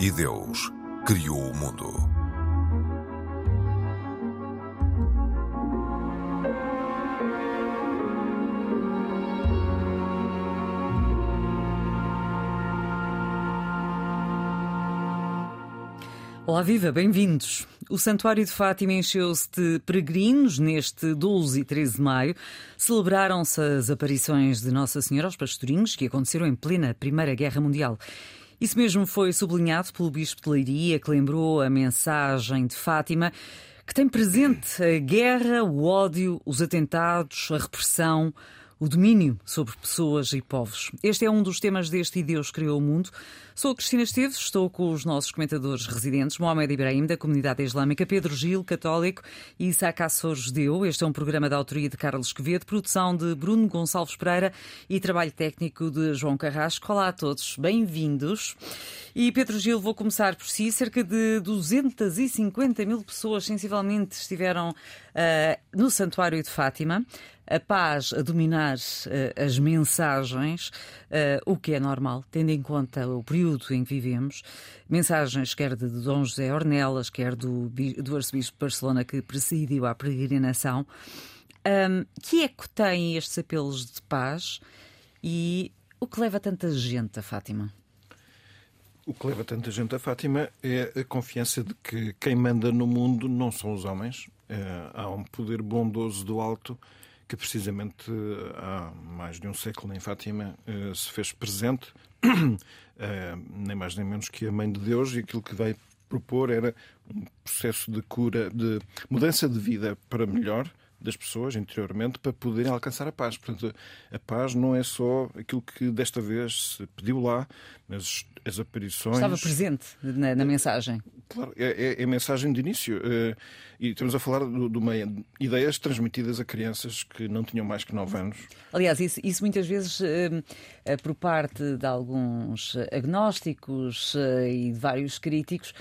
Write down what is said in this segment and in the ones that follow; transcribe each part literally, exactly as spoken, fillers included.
E Deus criou o mundo. Olá, viva, bem-vindos. O Santuário de Fátima encheu-se de peregrinos neste doze e treze de maio. Celebraram-se as aparições de Nossa Senhora aos pastorinhos que aconteceram em plena Primeira Guerra Mundial. Isso mesmo foi sublinhado pelo Bispo de Leiria, que lembrou a mensagem de Fátima, que tem presente a guerra, o ódio, os atentados, a repressão, o domínio sobre pessoas e povos. Este é um dos temas deste E Deus Criou o Mundo. Sou a Cristina Esteves, estou com os nossos comentadores residentes, Mohamed Ibrahim, da Comunidade Islâmica, Pedro Gil, católico, e Isaac Assor, judeu. Este é um programa da autoria de Carlos Quevedo, produção de Bruno Gonçalves Pereira e trabalho técnico de João Carrasco. Olá a todos, bem-vindos. E Pedro Gil, vou começar por si. Cerca de duzentas e cinquenta mil pessoas, sensivelmente, estiveram uh, no Santuário de Fátima. A paz a dominar uh, as mensagens, uh, o que é normal, tendo em conta o período em que vivemos. Mensagens quer de Dom José Ornelas, quer do, do arcebispo de Barcelona, que presidiu a peregrinação. Um, que eco têm estes apelos de paz e o que leva tanta gente a Fátima? O que leva tanta gente a Fátima é a confiança de que quem manda no mundo não são os homens. É, há um poder bondoso do alto que precisamente há mais de um século em Fátima se fez presente, nem mais nem menos que a Mãe de Deus, e aquilo que veio propor era um processo de cura, de mudança de vida para melhor das pessoas interiormente, para poderem alcançar a paz. Portanto, a paz não é só aquilo que desta vez se pediu lá, mas as aparições... Estava presente na, na mensagem. Claro, é, é a mensagem de início. E estamos a falar de uma ideias transmitidas a crianças que não tinham mais que nove anos. Aliás, isso, isso muitas vezes, por parte de alguns agnósticos e de vários críticos,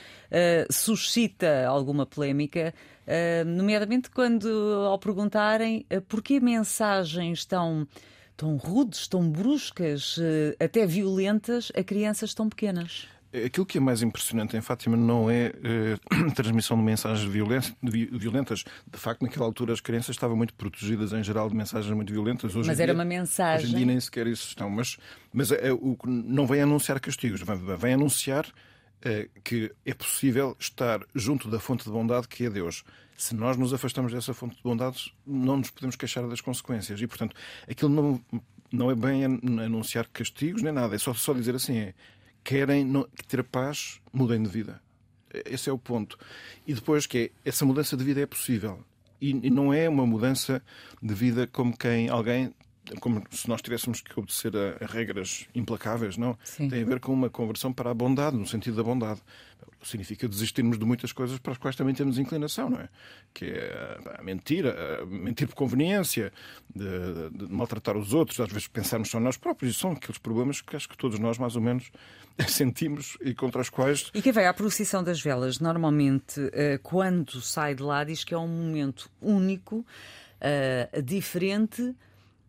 suscita alguma polémica, nomeadamente quando, ao perguntarem porquê mensagens tão... tão rudes, tão bruscas, até violentas, a crianças tão pequenas. Aquilo que é mais impressionante em Fátima não é a transmissão de mensagens violentas. De facto, naquela altura as crianças estavam muito protegidas em geral de mensagens muito violentas. Hoje mas dia, era uma mensagem... Hoje em dia nem sequer isso estão. Mas, mas é, o, não vem anunciar castigos, vem, vem anunciar é, que é possível estar junto da fonte de bondade que é Deus. Se nós nos afastamos dessa fonte de bondade, não nos podemos queixar das consequências. E, portanto, aquilo não, não é bem anunciar castigos nem nada. É só, só dizer assim, é, querem não, ter paz, mudem de vida. Esse é o ponto. E depois que é, essa mudança de vida é possível. E, e não é uma mudança de vida como quem alguém... como se nós tivéssemos que obedecer a, a regras implacáveis, não? Sim. Tem a ver com uma conversão para a bondade, no sentido da bondade. Significa desistirmos de muitas coisas para as quais também temos inclinação, não é? Que é a mentira, a mentir por conveniência, de, de maltratar os outros, às vezes pensarmos só nós próprios. E são aqueles problemas que acho que todos nós, mais ou menos, sentimos e contra os quais... E quem vai à procissão das velas, normalmente, quando sai de lá, diz que é um momento único, diferente...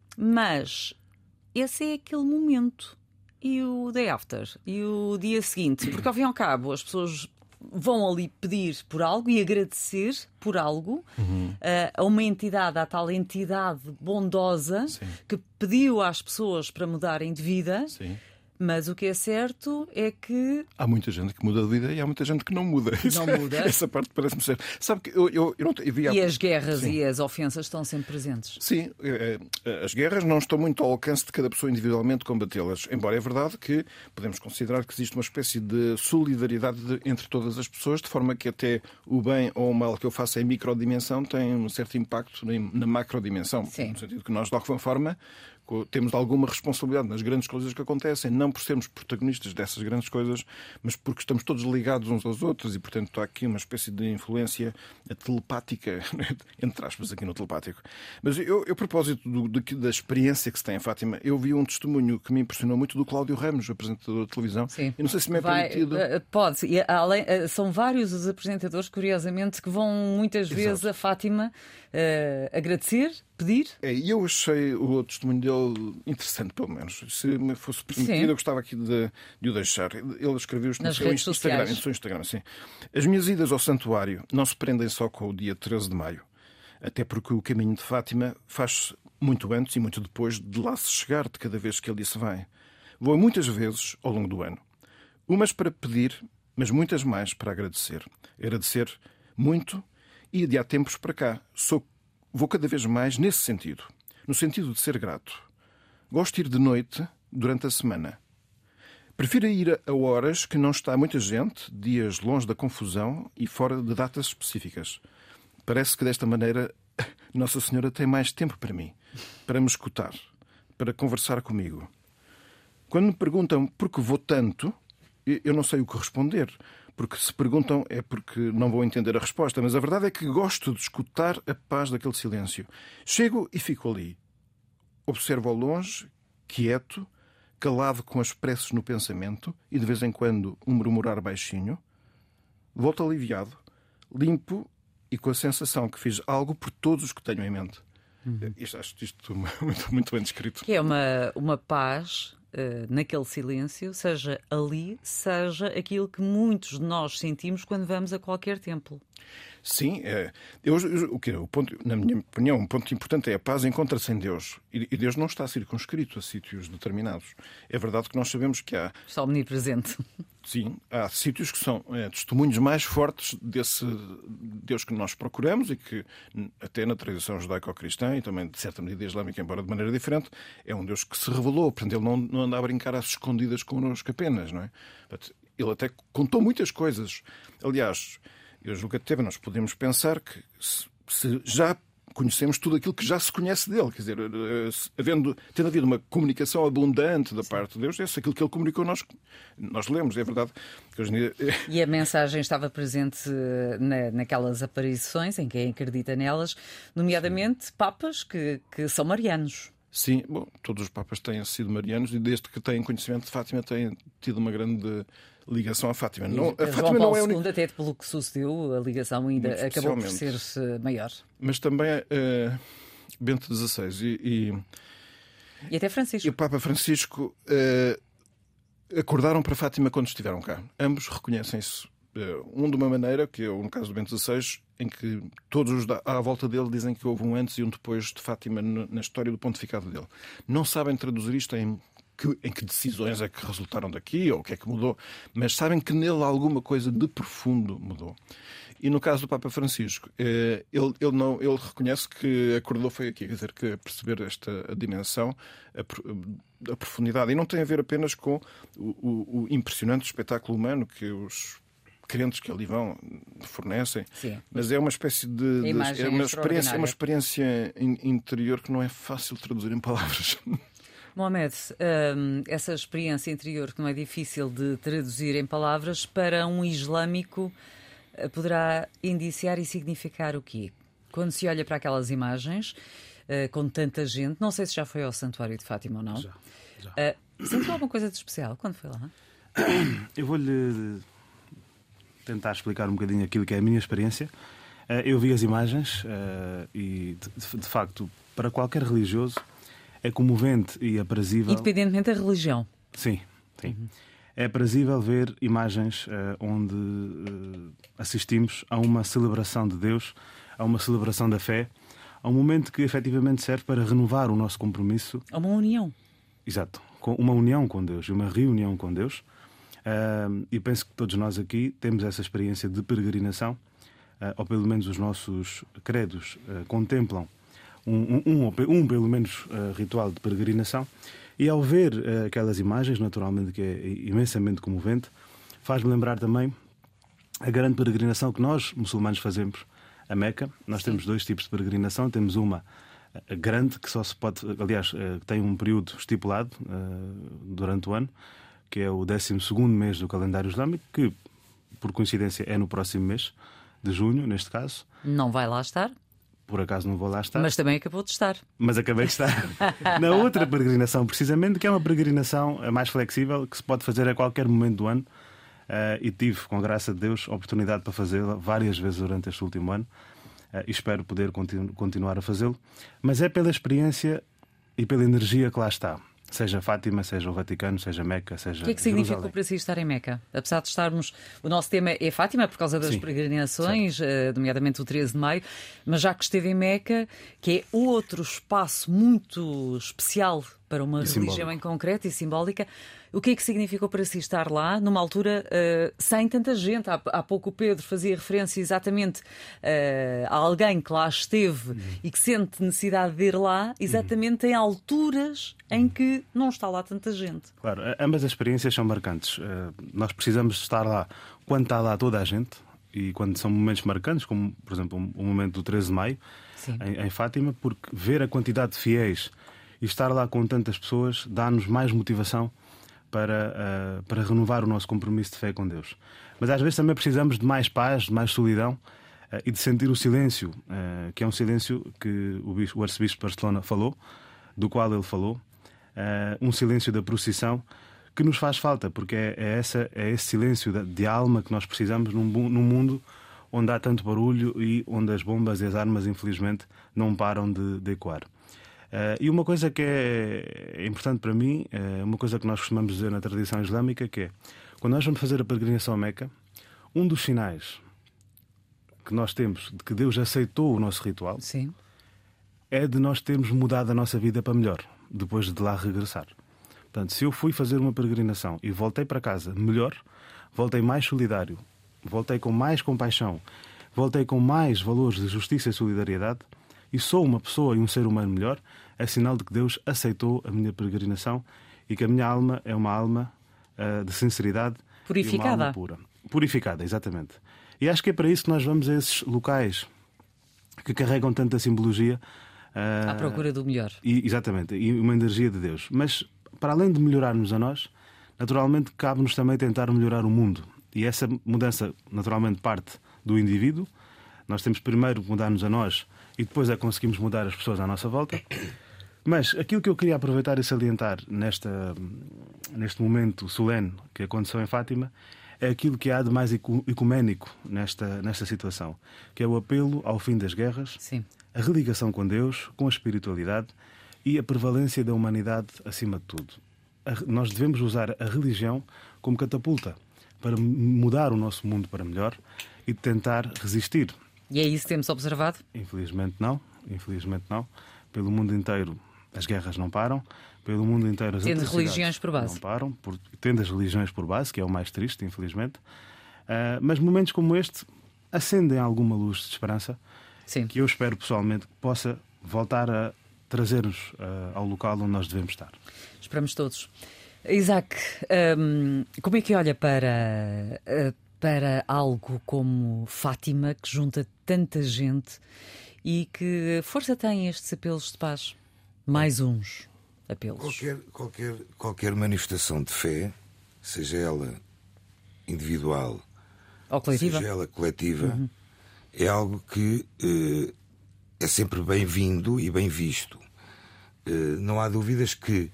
Mas esse é aquele momento. E o day after? E o dia seguinte? Porque, ao fim e ao cabo, as pessoas vão ali pedir por algo e agradecer por algo uhum. uh, a uma entidade, à tal entidade bondosa Sim. que pediu às pessoas para mudarem de vida. Sim. Mas o que é certo é que... Há muita gente que muda de vida e há muita gente que não muda. Não muda. Essa parte parece-me ser... Sabe que eu, eu, eu não eu vi há... E as guerras Sim. e as ofensas estão sempre presentes. Sim, as guerras não estão muito ao alcance de cada pessoa individualmente combatê-las. Embora é verdade que podemos considerar que existe uma espécie de solidariedade entre todas as pessoas, de forma que até o bem ou o mal que eu faço em microdimensão tem um certo impacto na macrodimensão. Sim. No sentido que nós, de alguma forma... temos alguma responsabilidade nas grandes coisas que acontecem, não por sermos protagonistas dessas grandes coisas, mas porque estamos todos ligados uns aos outros e, portanto, há aqui uma espécie de influência telepática, entre aspas, aqui no telepático. Mas eu, eu a propósito do, do, da experiência que se tem em Fátima, eu vi um testemunho que me impressionou muito do Cláudio Ramos, apresentador de televisão. Sim. E não sei se me é Vai, permitido... Pode. E, além, são vários os apresentadores, curiosamente, que vão muitas Exato. vezes a Fátima uh, agradecer, pedir. É, e eu achei o testemunho dele material interessante, pelo menos. Se me fosse permitido, sim, eu gostava aqui de, de o deixar. Ele escreveu isto no nas seu redes Instagram. sociais. No seu Instagram, sim. As minhas idas ao santuário não se prendem só com o dia treze de maio. Até porque o caminho de Fátima faz-se muito antes e muito depois de lá se chegar de cada vez que ali se vai. Vou muitas vezes ao longo do ano. Umas para pedir, mas muitas mais para agradecer. Agradecer muito e de há tempos para cá. Sou, vou cada vez mais nesse sentido. No sentido de ser grato. Gosto de ir de noite durante a semana. Prefiro ir a horas que não está muita gente, dias longe da confusão e fora de datas específicas. Parece que desta maneira Nossa Senhora tem mais tempo para mim, para me escutar, para conversar comigo. Quando me perguntam por que vou tanto, eu não sei o que responder. Porque se perguntam é porque não vou entender a resposta. Mas a verdade é que gosto de escutar a paz daquele silêncio. Chego e fico ali. Observo ao longe, quieto, calado com as preces no pensamento e de vez em quando um murmurar baixinho. Volto aliviado, limpo e com a sensação que fiz algo por todos os que tenho em mente. Uhum. Isto, acho isto muito, muito bem descrito. Que é uma, uma paz uh, naquele silêncio, seja ali, seja aquilo que muitos de nós sentimos quando vamos a qualquer templo. Sim, é, eu, eu, o que, o ponto, na minha opinião, um ponto importante é a paz encontra-se em Deus. E, e Deus não está circunscrito a sítios determinados. É verdade que nós sabemos que há... Está omnipresente. Sim, há sítios que são é, testemunhos mais fortes desse Deus que nós procuramos e que, até na tradição judaico-cristã e também, de certa medida, islâmica, embora de maneira diferente, é um Deus que se revelou. Portanto, ele não, não anda a brincar às escondidas connosco apenas, não é? Portanto, ele até contou muitas coisas. Aliás... Eu julgo que até nós podemos pensar que se, se já conhecemos tudo aquilo que já se conhece dele, quer dizer, havendo, tendo havido uma comunicação abundante da parte de Deus, é aquilo que ele comunicou, nós, nós lemos, é verdade. Que hoje em dia... E a mensagem estava presente na, naquelas aparições, em quem acredita nelas, nomeadamente Sim. papas que, que são marianos. Sim, bom, todos os papas têm sido marianos e desde que têm conhecimento de Fátima têm tido uma grande ligação à Fátima. Não, a João Fátima Paulo não é única... segundo, até pelo que sucedeu, a ligação ainda acabou por ser maior. Mas também uh, Bento dezasseis e, e, e até Francisco. E o Papa Francisco uh, acordaram para Fátima quando estiveram cá. Ambos reconhecem-se. Uh, um de uma maneira, que é no caso do Bento dezasseis, em que todos os à volta dele dizem que houve um antes e um depois de Fátima na história do pontificado dele. Não sabem traduzir isto em que, em que decisões é que resultaram daqui ou o que é que mudou, mas sabem que nele alguma coisa de profundo mudou. E no caso do Papa Francisco, ele, ele, não, ele reconhece que acordou foi aqui, quer dizer, que perceber esta a dimensão, a, a profundidade. E não tem a ver apenas com o, o, o impressionante espetáculo humano que os crentes que ali vão fornecem, Sim. mas é uma espécie de, de é uma experiência, é uma experiência interior que não é fácil de traduzir em palavras. Mohamed, um, essa experiência interior que não é difícil de traduzir em palavras, para um islâmico poderá indiciar e significar o quê? Quando se olha para aquelas imagens, uh, com tanta gente, não sei se já foi ao Santuário de Fátima ou não. Já, já. Uh, sentiu alguma coisa de especial quando foi lá? Eu vou-lhe tentar explicar um bocadinho aquilo que é a minha experiência. Eu vi as imagens e, de, de facto, para qualquer religioso é comovente e aprazível. Independentemente da religião. Sim, sim. Uhum. É aprazível ver imagens onde uh, assistimos a uma celebração de Deus, a uma celebração da fé, a um momento que efetivamente serve para renovar o nosso compromisso. A uma união. Exato. Com uma união com Deus e uma reunião com Deus. Uh, e penso que todos nós aqui temos essa experiência de peregrinação, uh, ou pelo menos os nossos credos uh, contemplam um, um, um, um pelo menos uh, ritual de peregrinação, e ao ver uh, aquelas imagens, naturalmente que é imensamente comovente, faz-me lembrar também a grande peregrinação que nós muçulmanos fazemos a Meca. Nós Sim. temos dois tipos de peregrinação. Temos uma uh, grande, que só se pode, aliás, uh, tem um período estipulado uh, durante o ano, que é o décimo segundo mês do calendário islâmico, que, por coincidência, é no próximo mês, de junho, neste caso. Não vai lá estar? Por acaso não vou lá estar. Mas também acabou de estar. Mas acabei de estar. Na outra peregrinação, precisamente, que é uma peregrinação mais flexível, que se pode fazer a qualquer momento do ano. Uh, e tive, com a graça de Deus, a oportunidade para fazê-la várias vezes durante este último ano. Uh, e espero poder continu- continuar a fazê-lo. Mas é pela experiência e pela energia que lá está. Seja Fátima, seja o Vaticano, seja Meca, seja O que é que Jerusalém. significou para si estar em Meca? Apesar de estarmos... O nosso tema é Fátima, por causa das Sim, peregrinações, uh, nomeadamente o treze de maio, mas já que esteve em Meca, que é outro espaço muito especial para uma E religião simbólico. em concreto e simbólica, o que é que significou para si estar lá, numa altura uh, sem tanta gente? Há, há pouco o Pedro fazia referência exatamente uh, a alguém que lá esteve uhum. e que sente necessidade de ir lá, exatamente uhum. em alturas em que não está lá tanta gente. Claro, ambas as experiências são marcantes. Uh, nós precisamos estar lá quando está lá toda a gente e quando são momentos marcantes, como por exemplo o um, um momento do treze de maio em, em Fátima, porque ver a quantidade de fiéis e estar lá com tantas pessoas dá-nos mais motivação para, uh, para renovar o nosso compromisso de fé com Deus. Mas às vezes também precisamos de mais paz, de mais solidão uh, e de sentir o silêncio, uh, que é um silêncio que o, bispo, o arcebispo de Barcelona falou, do qual ele falou, uh, um silêncio da procissão que nos faz falta, porque é, é, essa, é esse silêncio de, de alma que nós precisamos num, num mundo onde há tanto barulho e onde as bombas e as armas, infelizmente, não param de, de ecoar. Uh, e uma coisa que é importante para mim, é uma coisa que nós costumamos dizer na tradição islâmica, que é, quando nós vamos fazer a peregrinação a Meca, um dos sinais que nós temos de que Deus aceitou o nosso ritual Sim. é de nós termos mudado a nossa vida para melhor, depois de lá regressar. Portanto, se eu fui fazer uma peregrinação e voltei para casa melhor, voltei mais solidário, voltei com mais compaixão, voltei com mais valores de justiça e solidariedade, e sou uma pessoa e um ser humano melhor, é sinal de que Deus aceitou a minha peregrinação e que a minha alma é uma alma uh, de sinceridade purificada. E uma alma pura. Purificada, exatamente. E acho que é para isso que nós vamos a esses locais que carregam tanta simbologia. Uh, à procura do melhor. E, exatamente, e uma energia de Deus. Mas, para além de melhorarmos a nós, naturalmente cabe-nos também tentar melhorar o mundo. E essa mudança, naturalmente, parte do indivíduo. Nós temos primeiro que mudar-nos a nós e depois é que conseguimos mudar as pessoas à nossa volta. Mas aquilo que eu queria aproveitar e salientar nesta, neste momento solene que aconteceu em Fátima é aquilo que há de mais ecuménico nesta, nesta situação, que é o apelo ao fim das guerras, Sim. a religação com Deus, com a espiritualidade e a prevalência da humanidade acima de tudo. A, nós devemos usar a religião como catapulta para mudar o nosso mundo para melhor e tentar resistir. E é isso que temos observado? Infelizmente não, infelizmente não. Pelo mundo inteiro as guerras não param, pelo mundo inteiro as tendo atrocidades religiões por base. não param, por, tendo as religiões por base, que é o mais triste, infelizmente. Uh, mas momentos como este acendem alguma luz de esperança. Sim. Que eu espero pessoalmente que possa voltar a trazer-nos uh, ao local onde nós devemos estar. Esperamos todos. Isaac, um, como é que olha para, uh, para algo como Fátima, que junta tanta gente e que força tem estes apelos de paz? Mais uns apelos. Qualquer, qualquer, qualquer manifestação de fé, seja ela individual ou coletiva, seja ela coletiva, uhum. é algo que uh, é sempre bem-vindo e bem visto. Uh, não há dúvidas que,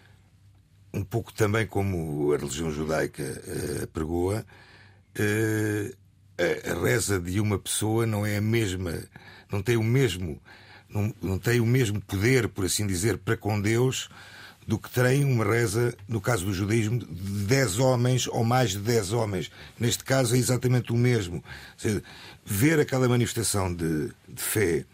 um pouco também como a religião judaica uh, pregoa, uh, a, a reza de uma pessoa não é a mesma, não tem o mesmo, não, não tem o mesmo poder, por assim dizer, para com Deus, do que tem uma reza, no caso do judaísmo, de dez homens ou mais de dez homens. Neste caso é exatamente o mesmo. Ou seja, ver aquela manifestação de, de fé,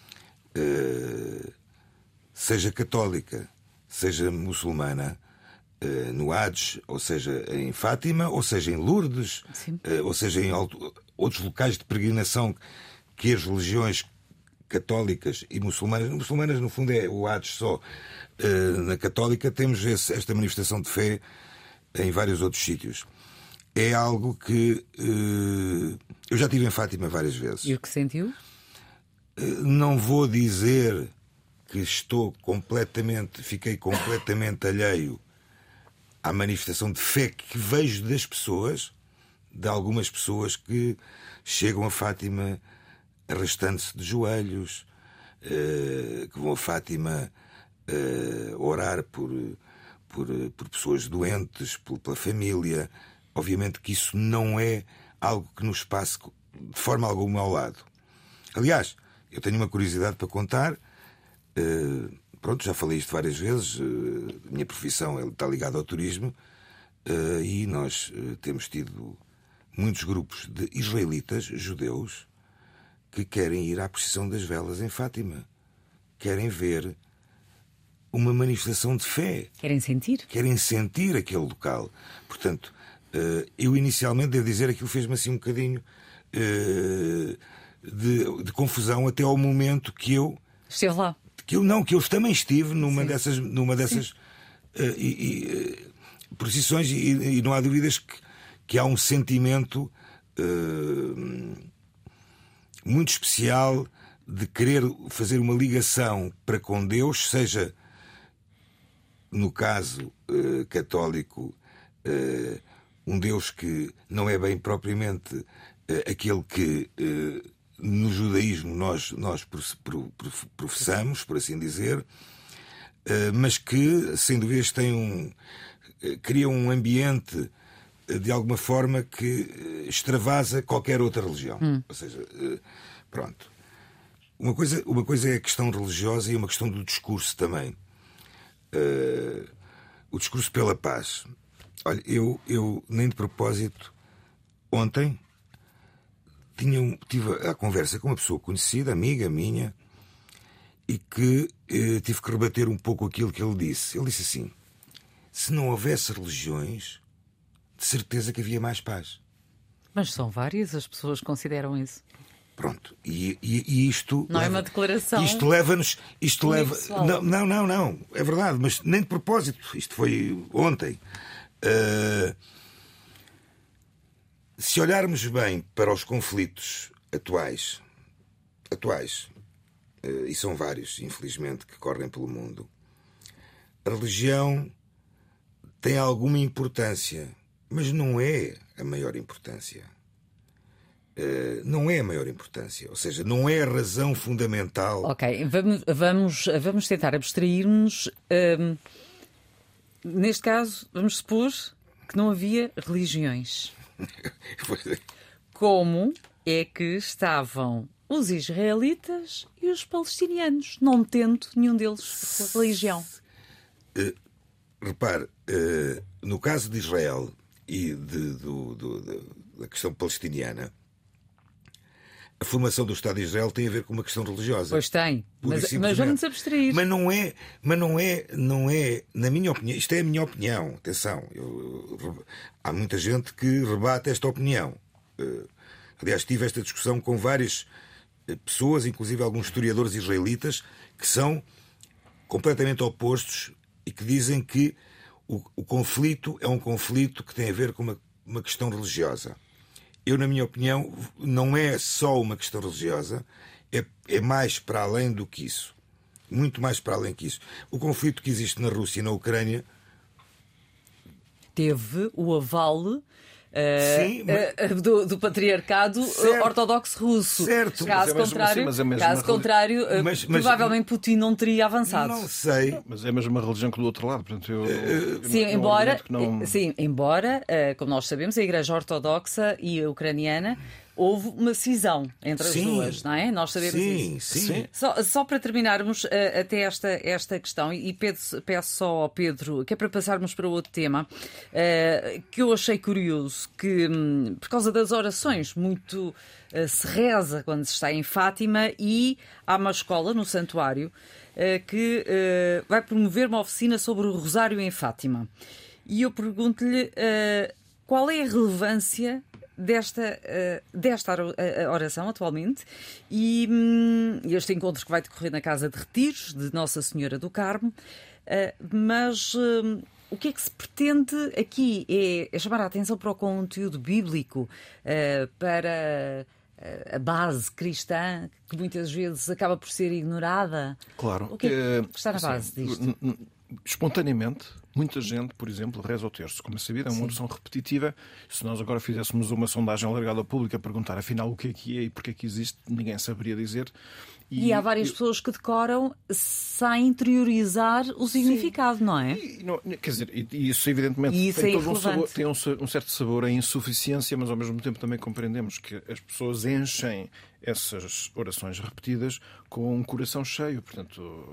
uh, seja católica, seja muçulmana, uh, no Hajj, ou seja em Fátima, ou seja em Lourdes, uh, ou seja em alto, outros locais de peregrinação que as religiões católicas e muçulmanas, muçulmanas no fundo é o Hajj só. Uh, na católica temos esse, esta manifestação de fé em vários outros sítios. É algo que uh, eu já estive em Fátima várias vezes. E o que sentiu? Uh, não vou dizer que estou completamente, fiquei completamente alheio à manifestação de fé que vejo das pessoas, de algumas pessoas que chegam a Fátima arrastando-se de joelhos, uh, que vão a Fátima uh, orar por, por, por pessoas doentes, por, pela família. Obviamente que isso não é algo que nos passe de forma alguma ao lado. Aliás, eu tenho uma curiosidade para contar. Uh, pronto, já falei isto várias vezes, a minha profissão está ligada ao turismo, e nós temos tido muitos grupos de israelitas, judeus, que querem ir à procissão das velas em Fátima. Querem ver uma manifestação de fé. Querem sentir? Querem sentir aquele local. Portanto, eu inicialmente, devo dizer, aquilo fez-me assim um bocadinho de, de confusão até ao momento que eu... Esteve lá. Que eu não, que eu também estive numa Sim. dessas, numa dessas uh, e, uh, procissões e, e não há dúvidas que, que há um sentimento uh, muito especial de querer fazer uma ligação para com Deus, seja no caso uh, católico uh, um Deus que não é bem propriamente uh, aquele que uh, no judaísmo nós, nós professamos, por assim dizer, mas que, sem dúvidas, tem um, cria um ambiente, de alguma forma, que extravasa qualquer outra religião. Hum. Ou seja, pronto. Uma coisa, uma coisa é a questão religiosa e uma questão do discurso também. O discurso pela paz. Olha, eu, eu nem de propósito, ontem... Tinha, tive a conversa com uma pessoa conhecida, amiga minha, e que eh, tive que rebater um pouco aquilo que ele disse. Ele disse assim: se não houvesse religiões, de certeza que havia mais paz. Mas são várias as pessoas que consideram isso. Pronto. E, e, e isto... Não leva, é uma declaração... Isto leva-nos... Isto leva... Não, não, não, não. É verdade, mas nem de propósito. Isto foi ontem. Uh... Se olharmos bem para os conflitos atuais, atuais, e são vários, infelizmente, que correm pelo mundo, a religião tem alguma importância, mas não é a maior importância. Não é a maior importância, ou seja, não é a razão fundamental. Ok, vamos, vamos, vamos tentar abstrair-nos. Hum, neste caso, vamos supor que não havia religiões. Como é que estavam os israelitas e os palestinianos, não tendo nenhum deles religião? Uh, repare, uh, no caso de Israel e de, do, do, de, da questão palestiniana, a formação do Estado de Israel tem a ver com uma questão religiosa. Pois tem, mas, mas vamos abstrair. Mas não é, mas não é, não é, na minha opinião, isto é a minha opinião, atenção, eu, eu, há muita gente que rebate esta opinião. Uh, aliás, tive esta discussão com várias pessoas, inclusive alguns historiadores israelitas, que são completamente opostos e que dizem que o, o conflito é um conflito que tem a ver com uma, uma questão religiosa. Eu, na minha opinião, não é só uma questão religiosa, é, é mais para além do que isso. Muito mais para além que isso. O conflito que existe na Rússia e na Ucrânia... Teve o aval... Uh, Sim, mas... uh, do, do patriarcado certo, ortodoxo russo. Certo. Caso mas é contrário, mas é mesmo caso contrário uh, mas, mas, provavelmente Putin não teria avançado. Não sei. Mas é a mesma religião que do outro lado. Portanto, eu, eu sim, não, embora, não... sim, embora, uh, como nós sabemos, a Igreja Ortodoxa e a Ucraniana houve uma cisão entre as sim, duas, não é? Nós sabemos sim, isso. Sim, sim. Só, só para terminarmos uh, peço esta, esta questão, e peço, peço só ao Pedro, que é para passarmos para outro tema, uh, que eu achei curioso, que um, por causa das orações, muito uh, se reza quando se está em Fátima, e há uma escola no santuário uh, que uh, vai promover uma oficina sobre o Rosário em Fátima. E eu pergunto-lhe uh, qual é a relevância desta, uh, desta oração atualmente e um, este encontro que vai decorrer na Casa de Retiros de Nossa Senhora do Carmo, uh, mas uh, o que é que se pretende aqui é, é chamar a atenção para o conteúdo bíblico, uh, para uh, a base cristã, que muitas vezes acaba por ser ignorada. Claro. O que é que está na base assim, disto? Espontaneamente, muita gente, por exemplo, reza o terço. Como é sabido, é uma oração repetitiva. Se nós agora fizéssemos uma sondagem alargada ao público a perguntar afinal o que é que é e porque é que existe, ninguém saberia dizer. E, e há várias eu... pessoas que decoram sem interiorizar o significado, sim, não é? E, não, quer dizer, e isso evidentemente e isso tem, é todo um, sabor, tem um, um certo sabor a insuficiência, mas ao mesmo tempo também compreendemos que as pessoas enchem essas orações repetidas com um coração cheio. Portanto,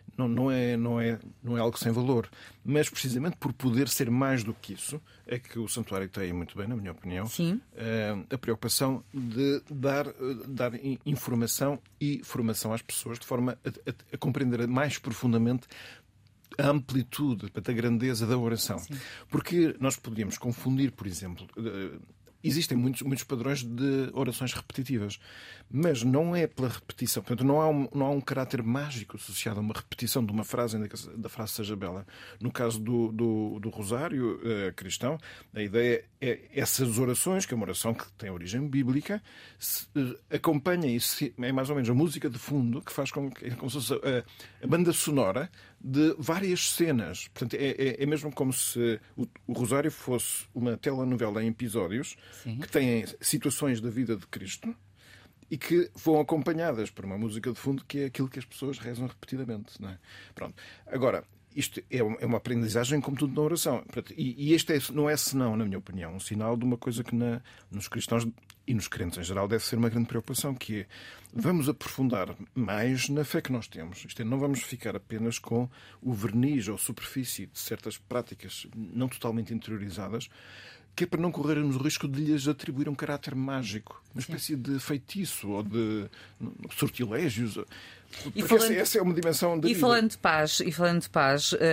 não, não, é, não, é, não é algo sem valor. Mas, precisamente por poder ser mais do que isso, é que o santuário tem, muito bem, na minha opinião, Sim. a preocupação de dar, dar informação e formação às pessoas, de forma a, a, a compreender mais profundamente a amplitude, a grandeza da oração. Sim. Porque nós podíamos confundir, por exemplo... Existem muitos, muitos padrões de orações repetitivas, mas não é pela repetição. Portanto, não há um, não há um caráter mágico associado a uma repetição de uma frase, ainda que a frase seja bela. No caso do, do, do Rosário uh, cristão, a ideia é essas orações, que é uma oração que tem origem bíblica, se, uh, acompanha e se, é mais ou menos a música de fundo que faz com que, como se fosse a, a banda sonora de várias cenas. Portanto, é, é, é mesmo como se o, o Rosário fosse uma telenovela em episódios. Sim. Que têm situações da vida de Cristo e que vão acompanhadas por uma música de fundo que é aquilo que as pessoas rezam repetidamente. Não é? Pronto. Agora, isto é uma aprendizagem como tudo na oração. E este é, não é senão, na minha opinião, um sinal de uma coisa que na, nos cristãos e nos crentes em geral deve ser uma grande preocupação, que é vamos aprofundar mais na fé que nós temos. Isto é, não vamos ficar apenas com o verniz ou superfície de certas práticas não totalmente interiorizadas, que é para não corrermos o risco de lhes atribuir um caráter mágico, uma espécie Sim. de feitiço ou de sortilégios. Porque falando, essa, essa é uma dimensão da e vida. falando de paz, e falando de paz, uh,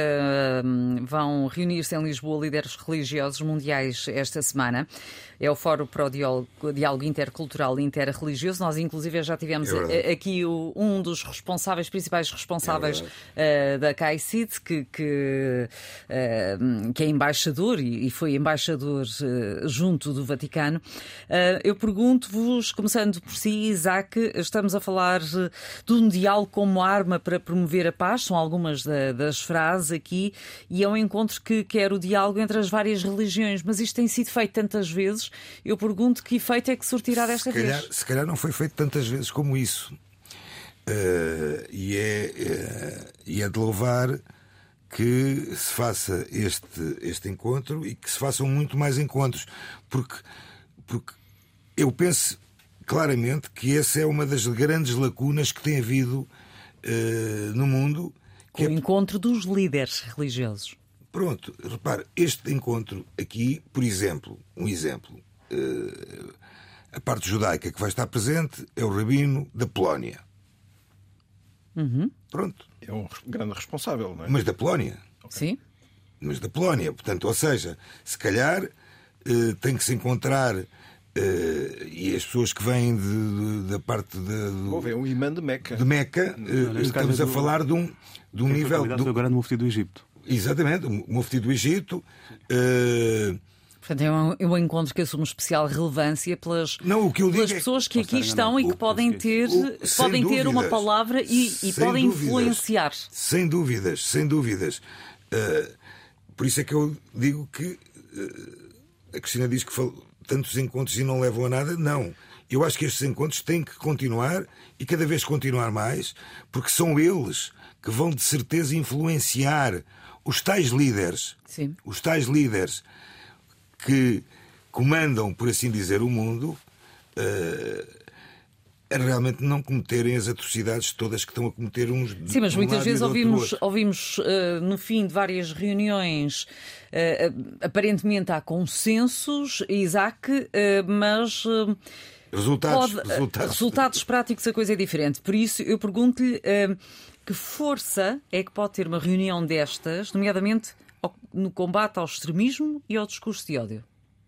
vão reunir-se em Lisboa líderes religiosos mundiais esta semana. É o Fórum para o Diálogo, Diálogo Intercultural e Interreligioso. Nós, inclusive, já tivemos é aqui o, um dos responsáveis, principais responsáveis é uh, da C A I C I D, que, que, uh, que é embaixador e, e foi embaixador uh, junto do Vaticano. Uh, eu pergunto-vos, começando por si, Isaac, estamos a falar uh, de um diálogo como arma para promover a paz, são algumas da, das frases aqui, e é um encontro que quer o diálogo entre as várias religiões, mas isto tem sido feito tantas vezes, eu pergunto que efeito é que surtirá desta se calhar, vez? Se calhar não foi feito tantas vezes como isso. Uh, e, é, uh, e é de louvar que se faça este, este encontro e que se façam muito mais encontros, porque, porque eu penso claramente que essa é uma das grandes lacunas que tem havido uh, no mundo. Que o é... encontro dos líderes religiosos. Pronto, repare, este encontro aqui, por exemplo, um exemplo, uh, a parte judaica que vai estar presente é o rabino da Polónia. Uhum. Pronto. É um grande responsável, não é? Mas da Polónia. Okay. Sim. Mas da Polónia. Portanto, ou seja, se calhar uh, tem que se encontrar... Uh, e as pessoas que vêm de, de, da parte de, do, Houve um imã de Meca. De Meca, uh, estamos é a do, falar de um, de um nível. Do... agora no Mufti do Egito. Exatamente, o Mufti do Egito. Uh... Portanto, é um, é um encontro que assume especial relevância pelas, Não, o que eu pelas digo pessoas é... que aqui estão e que o, podem ter, o, podem ter uma palavra e, e podem dúvidas, influenciar. Sem dúvidas, sem dúvidas. Uh, por isso é que eu digo que uh, a Cristina diz que falou. Tantos encontros e não levam a nada, não. Eu acho que estes encontros têm que continuar e cada vez continuar mais, porque são eles que vão de certeza influenciar os tais líderes, Sim. os tais líderes que comandam, por assim dizer, o mundo, uh, a realmente não cometerem as atrocidades todas que estão a cometer uns. Sim, mas um muitas vezes ouvimos, outro. ouvimos uh, no fim de várias reuniões, uh, aparentemente há consensos, Isaac, uh, mas uh, resultados, pode, resultados. resultados práticos a coisa é diferente. Por isso eu pergunto-lhe uh, que força é que pode ter uma reunião destas, nomeadamente ao, no combate ao extremismo e ao discurso de ódio?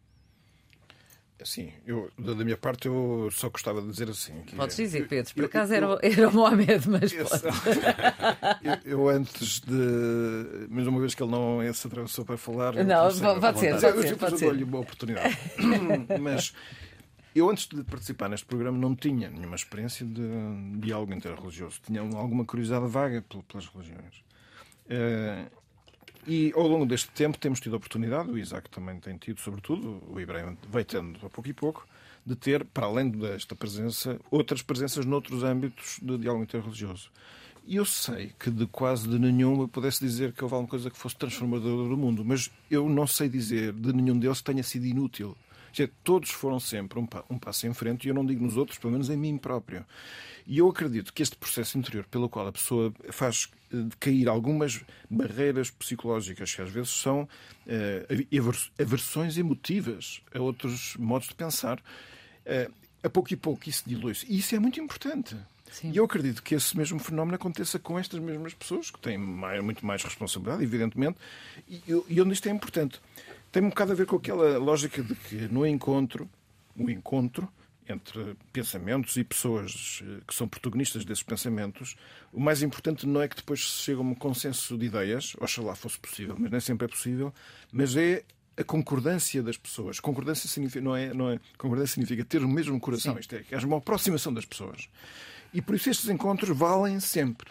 Sim, eu, da minha parte eu só gostava de dizer assim. Que Podes dizer, Pedro, por eu, acaso eu, era, era o Mohamed, mas eu, pode. eu, eu antes de. Mas uma vez que ele não se atravessou para falar. Não, pode ser, pode ser. Eu, pode eu ser. dou-lhe uma oportunidade. Mas eu antes de participar neste programa não tinha nenhuma experiência de diálogo interreligioso. Tinha alguma curiosidade vaga pelas religiões. Uh, E ao longo deste tempo temos tido a oportunidade, o Isaac também tem tido, sobretudo, o Ibrahim vai tendo a pouco e pouco, de ter, para além desta presença, outras presenças noutros âmbitos de diálogo interreligioso. E eu sei que de quase de nenhum eu pudesse dizer que houve alguma coisa que fosse transformadora do mundo, mas eu não sei dizer de nenhum deles que tenha sido inútil. Quer dizer, todos foram sempre um, pa- um passo em frente, e eu não digo nos outros, pelo menos em mim próprio. E eu acredito que este processo interior pelo qual a pessoa faz eh, cair algumas barreiras psicológicas, que às vezes são eh, aver- aversões emotivas a outros modos de pensar, eh, a pouco e pouco isso dilui-se. E isso é muito importante. Sim. E eu acredito que esse mesmo fenómeno aconteça com estas mesmas pessoas, que têm mais, muito mais responsabilidade, evidentemente, e, e onde isto é importante. Tem um bocado a ver com aquela lógica de que no encontro, o encontro entre pensamentos e pessoas que são protagonistas desses pensamentos, o mais importante não é que depois se chegue a um consenso de ideias, oxalá fosse possível, mas nem sempre é possível, mas é a concordância das pessoas. Concordância significa, não é, não é, concordância significa ter o mesmo coração. Sim. Isto é, é uma aproximação das pessoas. E por isso estes encontros valem sempre.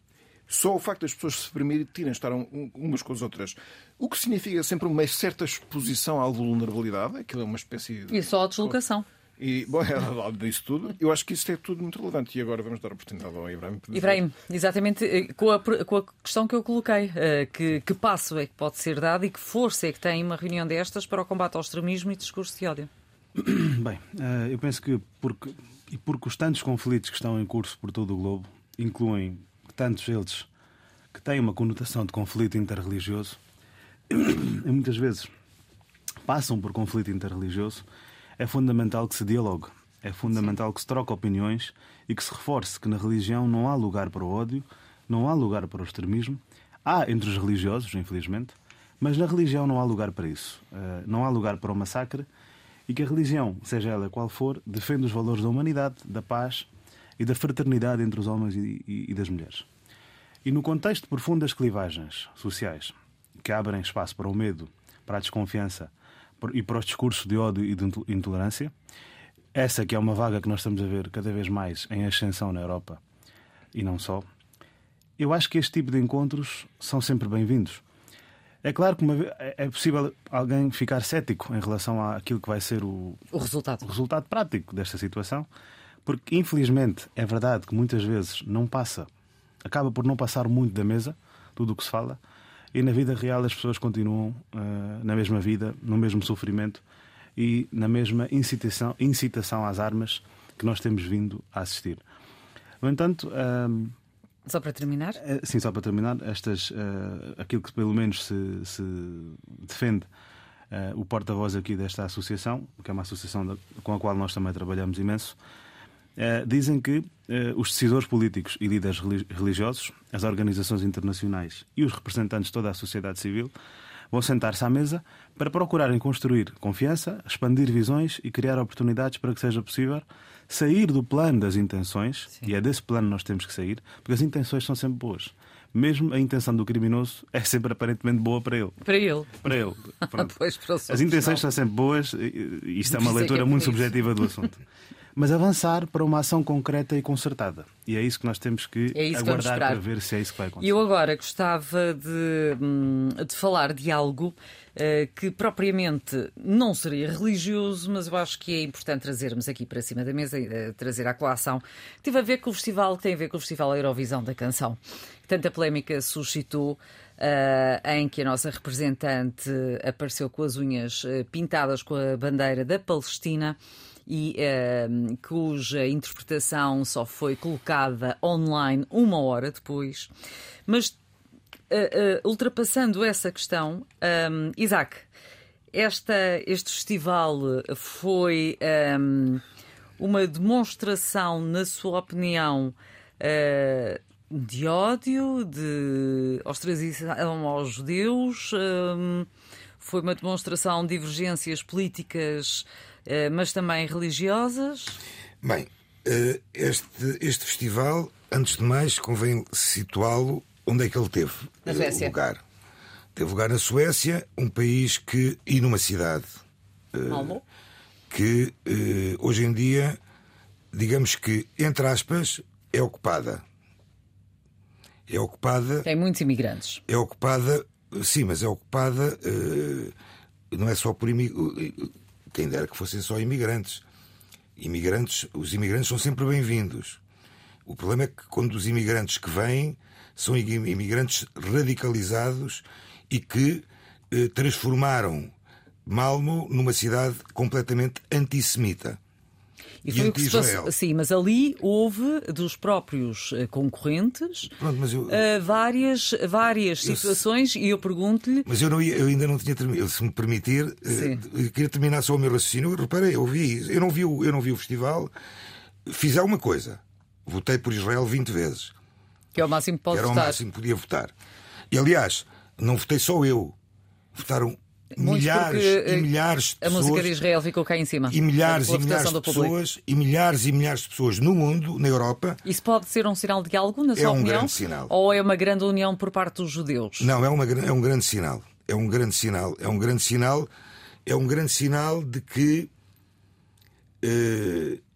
Só o facto das pessoas se permitirem estar umas com as outras, o que significa sempre uma certa exposição à vulnerabilidade, aquilo é uma espécie de... E só a deslocação. E, bom, ao lado disso tudo, eu acho que isso é tudo muito relevante. E agora vamos dar a oportunidade ao Ibrahim. Ibrahim, exatamente com a, com a questão que eu coloquei. Que, que passo é que pode ser dado e que força é que tem uma reunião destas para o combate ao extremismo e discurso de ódio? Bem, eu penso que porque, e porque os tantos conflitos que estão em curso por todo o globo, incluem tantos eles que têm uma conotação de conflito interreligioso, e muitas vezes passam por conflito interreligioso, é fundamental que se dialogue, é fundamental Sim. que se troque opiniões e que se reforce que na religião não há lugar para o ódio, não há lugar para o extremismo. Há entre os religiosos, infelizmente, mas na religião não há lugar para isso. Não há lugar para o massacre, e que a religião, seja ela qual for, defende os valores da humanidade, da paz e da fraternidade entre os homens e, e, e das mulheres. E no contexto de profundas clivagens sociais que abrem espaço para o medo, para a desconfiança e para os discursos de ódio e de intolerância, essa que é uma vaga que nós estamos a ver cada vez mais em ascensão na Europa e não só, eu acho que este tipo de encontros são sempre bem-vindos. É claro que uma vez, é possível alguém ficar cético em relação àquilo que vai ser o, o, resultado. o resultado prático desta situação, porque infelizmente é verdade que muitas vezes não passa, acaba por não passar muito da mesa tudo o que se fala, e na vida real as pessoas continuam uh, na mesma vida, no mesmo sofrimento e na mesma incitação, incitação às armas que nós temos vindo a assistir. No entanto... Uh, Só para terminar? Sim, só para terminar, estas, uh, aquilo que pelo menos se, se defende uh, o porta-voz aqui desta associação, que é uma associação da, com a qual nós também trabalhamos imenso, uh, dizem que uh, os decisores políticos e líderes religiosos, as organizações internacionais e os representantes de toda a sociedade civil vão sentar-se à mesa para procurarem construir confiança, expandir visões e criar oportunidades para que seja possível sair do plano das intenções. Sim. E é desse plano que nós temos que sair, porque as intenções são sempre boas. Mesmo a intenção do criminoso é sempre aparentemente boa para ele. Para ele. Para ele. Pois, para as intenções não. são sempre boas, e isto é uma leitura é muito subjetiva do assunto. Mas avançar para uma ação concreta e concertada. E é isso que nós temos que é aguardar para ver se é isso que vai acontecer. Eu agora gostava de, de falar de algo uh, que propriamente não seria religioso, mas eu acho que é importante trazermos aqui para cima da mesa, uh, trazer à colação. Teve a ver com o festival, que tem a ver com o Festival Eurovisão da Canção. Tanta polémica suscitou, uh, em que a nossa representante apareceu com as unhas uh, pintadas com a bandeira da Palestina, e uh, cuja interpretação só foi colocada online uma hora depois. Mas, uh, uh, ultrapassando essa questão, um, Isaac, esta, este festival foi um, uma demonstração, na sua opinião, uh, de ódio, de ostracização aos judeus, um, foi uma demonstração de divergências políticas, mas também religiosas? Bem, este, este festival, antes de mais, convém situá-lo onde é que ele teve na Suécia. lugar. Teve lugar na Suécia, um país que, e numa cidade Malmö, que hoje em dia, digamos que, entre aspas, é ocupada. É ocupada... Tem muitos imigrantes. É ocupada, sim, mas é ocupada, não é só por imigrantes. Quem dera que fossem só imigrantes. imigrantes. Os imigrantes são sempre bem-vindos. O problema é que quando os imigrantes que vêm são imigrantes radicalizados e que eh, transformaram Malmo numa cidade completamente antissemita. E foi o que se passou. Sim, mas ali houve dos próprios concorrentes Pronto, mas eu, uh, várias, várias eu, situações e eu pergunto-lhe. Mas eu, não, eu ainda não tinha terminado. Se me permitir, uh, eu queria terminar só o meu raciocínio. Eu reparei, eu vi, eu não vi, eu não vi o festival. Fiz alguma coisa. Votei por Israel vinte vezes. Que é o máximo que pode votar. Era o máximo que podia votar. E aliás, não votei só eu. Votaram milhares e milhares de pessoas. A música de Israel ficou cá em cima. E milhares e milhares de pessoas, e milhares e milhares de pessoas no mundo, na Europa. Isso pode ser um sinal de algo, na sua é um opinião? Grande sinal. Ou é uma grande união por parte dos judeus? Não, é, uma, é um grande sinal. É um grande sinal. É um grande sinal. É um grande sinal de que eh,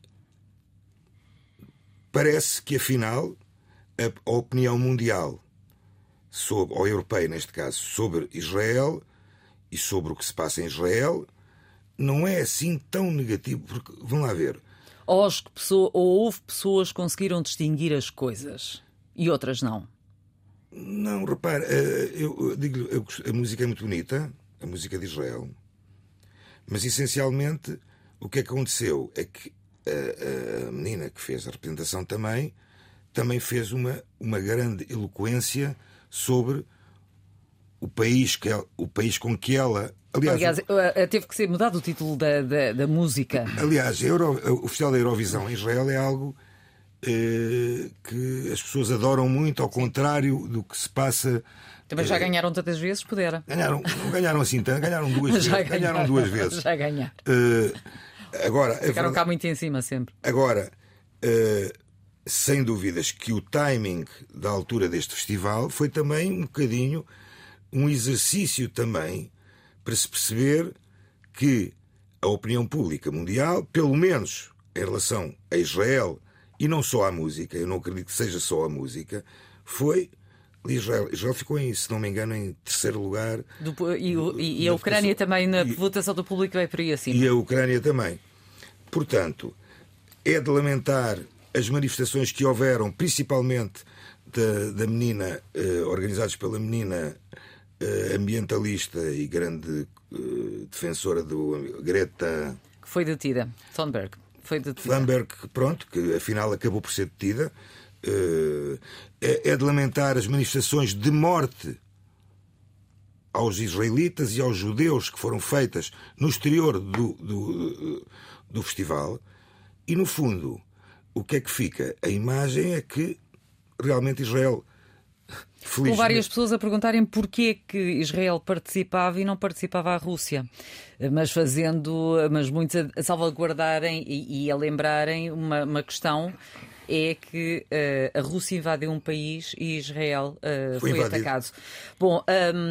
parece que afinal a, a opinião mundial sobre, ou europeia neste caso, sobre Israel e sobre o que se passa em Israel, não é assim tão negativo, porque, vamos lá ver. Ou, as pessoas, ou houve pessoas que conseguiram distinguir as coisas e outras não? Não, repare, eu digo, a música é muito bonita, a música de Israel, mas essencialmente o que é que aconteceu é que a, a menina que fez a representação também, também fez uma, uma grande eloquência sobre o país, que ela, o país com que ela... Aliás, aliás teve que ser mudado o título da, da, da música. Aliás, Euro, o Festival da Eurovisão em Israel é algo eh, que as pessoas adoram muito, ao contrário do que se passa... Também já eh, ganharam tantas vezes, pudera. Ganharam, não ganharam assim tanto, ganharam duas vezes. Ganharam, ganharam duas vezes. Já ganharam. Eh, agora, Ficaram cá muito em cima sempre. Agora, eh, sem dúvidas que o timing da altura deste festival foi também um bocadinho um exercício também para se perceber que a opinião pública mundial, pelo menos em relação a Israel, e não só à música, eu não acredito que seja só a música, foi... Israel, Israel ficou, em, se não me engano, em terceiro lugar. Do, e, e, e a Ucrânia também, na e, votação do público, vai por aí acima. E a Ucrânia também. Portanto, é de lamentar as manifestações que houveram, principalmente da, da menina, eh, organizadas pela menina eh, ambientalista e grande eh, defensora do Greta... Que foi detida, Thunberg. Foi detida. Thunberg, pronto, que afinal acabou por ser detida. Eh, é, é de lamentar as manifestações de morte aos israelitas e aos judeus que foram feitas no exterior do, do, do festival. E, no fundo, o que é que fica? A imagem é que realmente Israel... Com várias pessoas a perguntarem porquê que Israel participava e não participava a Rússia, mas fazendo, mas muitos a salvaguardarem e, e a lembrarem uma, uma questão. É que uh, a Rússia invadiu um país e Israel uh, foi, foi atacado. Bom,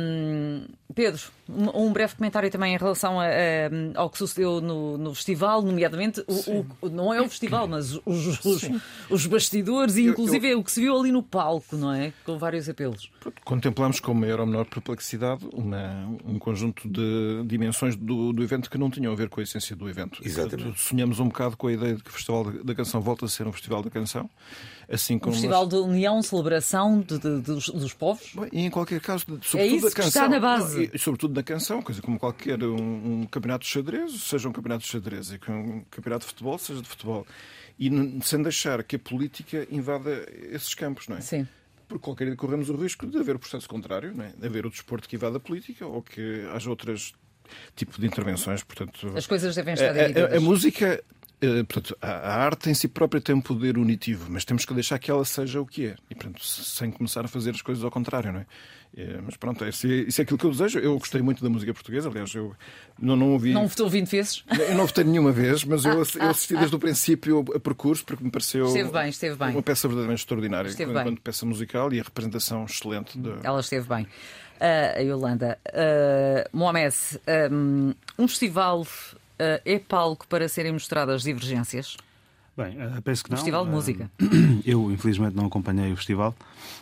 um, Pedro, um, um breve comentário também em relação a, a, ao que sucedeu no, no festival, nomeadamente, o, o, não é o festival, mas os, os, os bastidores e inclusive eu, eu... o que se viu ali no palco, não é? Com vários apelos. Contemplamos com maior ou menor perplexidade uma, um conjunto de dimensões do, do evento que não tinham a ver com a essência do evento. Exatamente. Sonhamos um bocado com a ideia de que o Festival da Canção volta a ser um Festival da Canção. Assim como um festival nós... de união, celebração de, de, dos, dos povos. Bem, e em qualquer caso, sobretudo é isso da canção, que está na base. Não, e, sobretudo da canção, coisa como qualquer um, um campeonato de xadrez, seja um campeonato de xadrez, e que um campeonato de futebol, seja de futebol. E sem deixar que a política invada esses campos, não é? Sim. Porque qualquer dia corremos o risco de haver o processo contrário, não é? De haver o desporto que invada a política ou que haja outros tipos de intervenções. Portanto, as coisas devem estar a, a, a música. Uh, portanto, a, a arte em si própria tem um poder unitivo, mas temos que deixar que ela seja o que é. E, portanto, sem começar a fazer as coisas ao contrário, não é? É, mas pronto, isso é, isso é aquilo que eu desejo. Eu gostei muito da música portuguesa, aliás, eu não, não ouvi... Não votou vinte vezes? Eu não votei nenhuma vez, mas eu, eu assisti desde o princípio a percurso, porque me pareceu... Esteve bem, esteve bem. Uma peça verdadeiramente extraordinária, esteve enquanto bem. peça musical e a representação excelente. De... Ela esteve bem. Uh, a Yolanda, uh, Mohamed, um, um festival uh, é palco para serem mostradas as divergências? Bem, penso que não. Festival de música. Eu, infelizmente, não acompanhei o festival.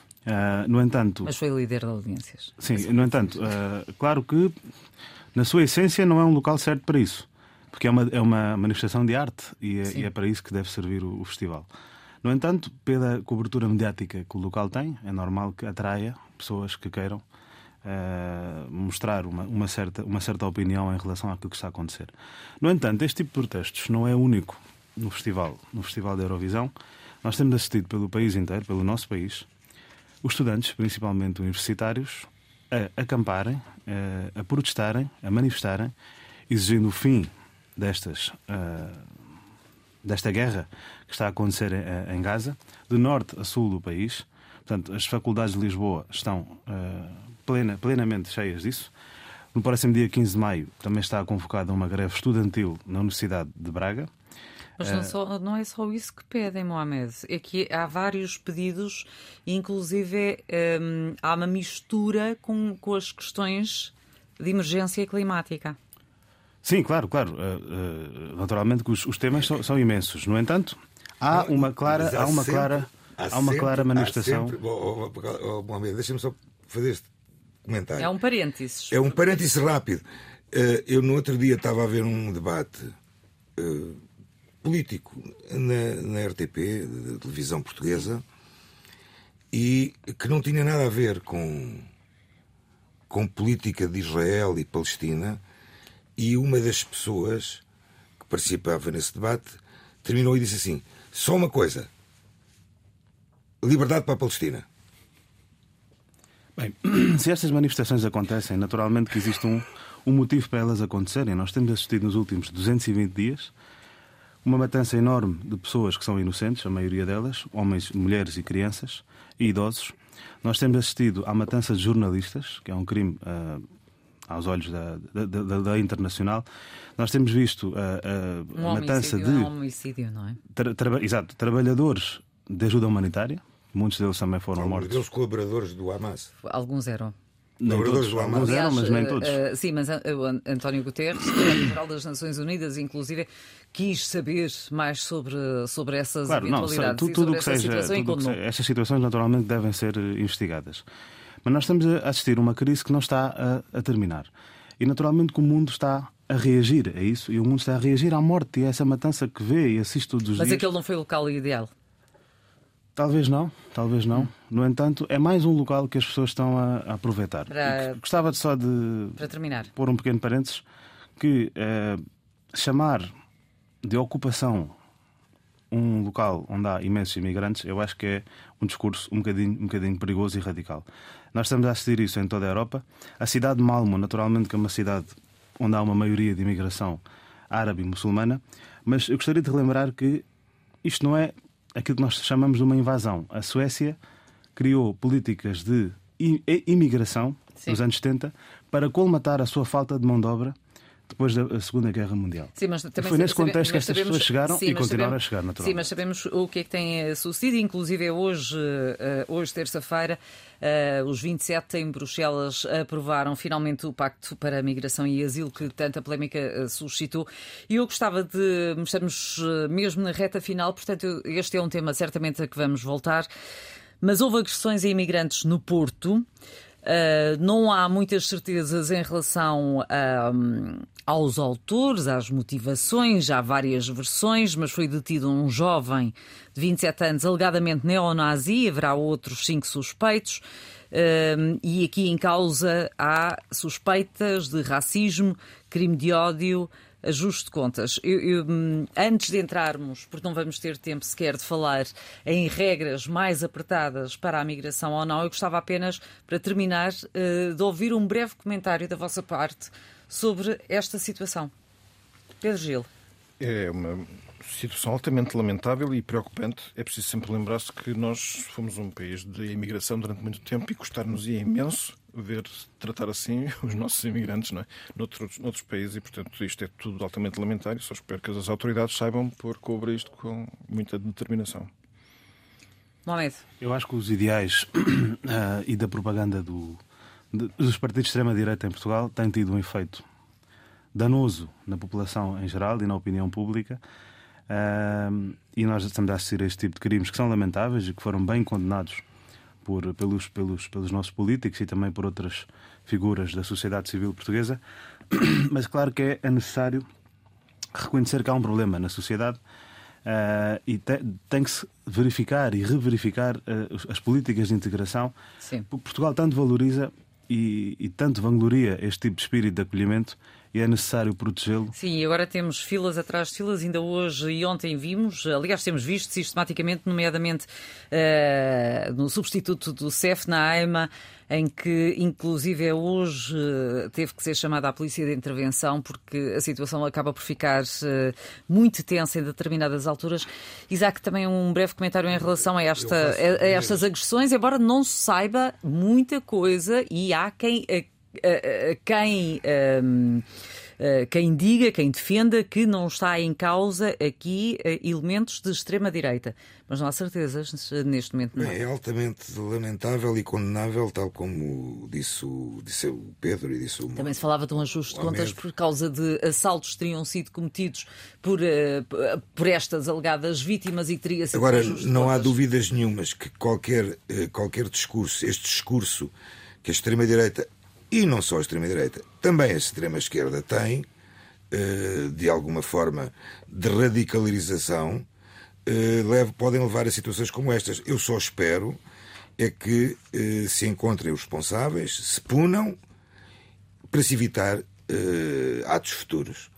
Uh, no entanto... Mas foi líder de audiências. Sim, no entanto, uh, claro que, na sua essência, não é um local certo para isso. Porque é uma, é uma manifestação de arte e é, e é para isso que deve servir o, o festival. No entanto, pela cobertura mediática que o local tem, é normal que atraia pessoas que queiram uh, mostrar uma, uma, certa, uma certa opinião em relação àquilo que está a acontecer. No entanto, este tipo de protestos não é único no festival, no Festival da Eurovisão. Nós temos assistido pelo país inteiro, pelo nosso país, os estudantes, principalmente universitários, a acamparem, a, a protestarem, a manifestarem, exigindo o fim destas, uh, desta guerra que está a acontecer em, em Gaza, de norte a sul do país. Portanto, as faculdades de Lisboa estão uh, plena, plenamente cheias disso. No próximo dia quinze de maio também está convocada uma greve estudantil na Universidade de Braga. Mas não, só, não é só isso que pedem, Mohamed. É que há vários pedidos, inclusive hum, há uma mistura com, com as questões de emergência climática. Sim, claro, claro. Uh, uh, naturalmente que os, os temas são, são imensos. No entanto, há uma clara, há, há uma sempre, clara, há, há uma sempre, clara manifestação. Sempre, oh, oh, oh, Mohamed, deixa-me só fazer este comentário. É um parênteses. É um parênteses rápido. Uh, eu no outro dia estava a ver um debate uh, político na, na R T P, da televisão portuguesa, e que não tinha nada a ver com, com política de Israel e Palestina, e uma das pessoas que participava nesse debate terminou e disse assim: só uma coisa, liberdade para a Palestina. Bem, se estas manifestações acontecem, naturalmente que existe um, um motivo para elas acontecerem. Nós temos assistido nos últimos duzentos e vinte dias uma matança enorme de pessoas que são inocentes, a maioria delas, homens, mulheres e crianças, e idosos. Nós temos assistido à matança de jornalistas, que é um crime uh, aos olhos da, da, da, da internacional. Nós temos visto a, a, um a matança de... É um homicídio, não é? Tra, tra, exato, trabalhadores de ajuda humanitária. Muitos deles também foram Alguns mortos. deles colaboradores do Hamas. Alguns eram. Nem todos, alguns eram, mas nem todos. Uh, sim, mas uh, António Guterres, secretário-geral das Nações Unidas, inclusive, quis saber mais sobre, sobre essas claro, eventualidades não, e tudo, sobre tudo essa seja, situação. tudo E seja, estas situações, naturalmente, devem ser investigadas. Mas nós estamos a assistir a uma crise que não está a, a terminar. E, naturalmente, que o mundo está a reagir a isso. E o mundo está a reagir à morte e a essa matança que vê e assiste todos os mas dias. Mas aquele não foi o local ideal? Talvez não, talvez não. No entanto, é mais um local que as pessoas estão a, a aproveitar. Para... Gostava só de para terminar, pôr um pequeno parênteses, que eh, chamar de ocupação um local onde há imensos imigrantes, eu acho que é um discurso um bocadinho, um bocadinho perigoso e radical. Nós estamos a assistir isso em toda a Europa. A cidade de Malmö, naturalmente, que é uma cidade onde há uma maioria de imigração árabe e muçulmana, mas eu gostaria de relembrar que isto não é aquilo que nós chamamos de uma invasão. A Suécia criou políticas de imigração Sim. nos anos setenta para colmatar a sua falta de mão de obra depois da Segunda Guerra Mundial. Sim, mas também foi nesse contexto que estas sabemos, pessoas chegaram sim, e continuaram sabemos, a chegar, naturalmente. Sim, mas sabemos o que é que tem sucedido. Inclusive, hoje, hoje terça-feira, os vinte e sete em Bruxelas aprovaram finalmente o Pacto para a Migração e Asilo que tanta polémica suscitou. E eu gostava de... Estamos mesmo na reta final, portanto, este é um tema certamente a que vamos voltar. Mas houve agressões a imigrantes no Porto. Uh, não há muitas certezas em relação uh, aos autores, às motivações, há várias versões, mas foi detido um jovem de vinte e sete anos, alegadamente neonazi, haverá outros cinco suspeitos, uh, e aqui em causa há suspeitas de racismo, crime de ódio, ajuste de contas. Eu, eu, antes de entrarmos, porque não vamos ter tempo sequer de falar em regras mais apertadas para a migração ou não, eu gostava apenas, para terminar, de ouvir um breve comentário da vossa parte sobre esta situação. Pedro Gil. É uma situação altamente lamentável e preocupante. É preciso sempre lembrar-se que nós fomos um país de imigração durante muito tempo e custar-nos-ia imenso ver tratar assim os nossos imigrantes, não é? noutros, noutros países, e portanto isto é tudo altamente lamentário. Só espero que as autoridades saibam pôr cobre isto com muita determinação. Mohamed. Eu acho que os ideais uh, e da propaganda do, de, dos partidos de extrema-direita em Portugal têm tido um efeito danoso na população em geral e na opinião pública. Uh, e nós estamos a assistir a este tipo de crimes que são lamentáveis e que foram bem condenados por, pelos, pelos, pelos nossos políticos e também por outras figuras da sociedade civil portuguesa. Mas claro que é necessário reconhecer que há um problema na sociedade uh, e te, tem que se verificar e reverificar uh, as políticas de integração. Sim. Porque Portugal tanto valoriza e, e tanto vangloria este tipo de espírito de acolhimento, e é necessário protegê-lo. Sim, agora temos filas atrás de filas, ainda hoje e ontem vimos, aliás temos visto sistematicamente, nomeadamente uh, no substituto do C E F na AIMA, em que inclusive hoje uh, teve que ser chamada a polícia de intervenção porque a situação acaba por ficar uh, muito tensa em determinadas alturas. Isaac, também um breve comentário em relação a, esta, a, a estas agressões, embora não se saiba muita coisa e há quem... A, a, a, quem... Um, Quem diga, quem defenda que não está em causa aqui elementos de extrema-direita. Mas não há certezas neste momento. Não. É altamente lamentável e condenável, tal como disse o, disse o Pedro e disse o Também se falava de um ajuste de contas por causa de assaltos que teriam sido cometidos por, uh, por estas alegadas vítimas e que teria sido. Agora, um não há dúvidas nenhumas que qualquer, qualquer discurso, este discurso que a extrema-direita, e não só a extrema-direita, também a extrema-esquerda tem, de alguma forma, de radicalização, podem levar a situações como estas. Eu só espero é que se encontrem os responsáveis, se punam, para se evitar atos futuros.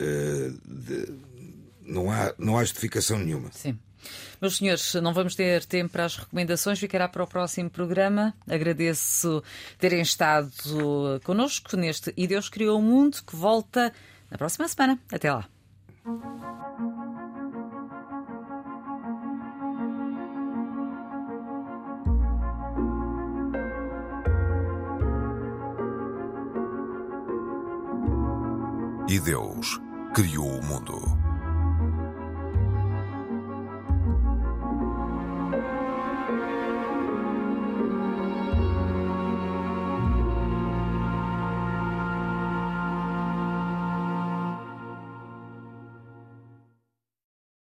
Não há, não há justificação nenhuma. Sim. Meus senhores, não vamos ter tempo para as recomendações, ficará para o próximo programa. Agradeço terem estado connosco neste E Deus Criou o Mundo, que volta na próxima semana. Até lá. E Deus criou o mundo.